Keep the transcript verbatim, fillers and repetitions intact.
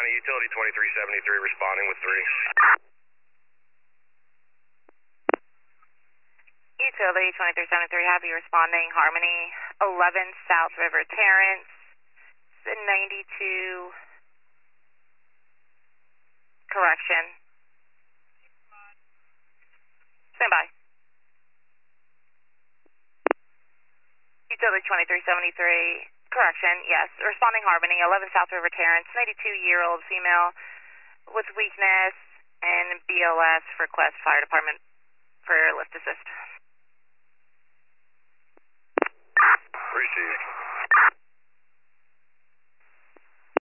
County, Utility twenty-three seventy-three responding with three. Utility twenty-three seventy-three, have you responding, Harmony, eleven South River Terrace, ninety-two, correction. Stand by. Utility twenty-three seventy-three, correction, yes, responding Harmony, eleven South River Terrace, ninety-two-year-old female with weakness and B L S, request fire department for lift assist. Received.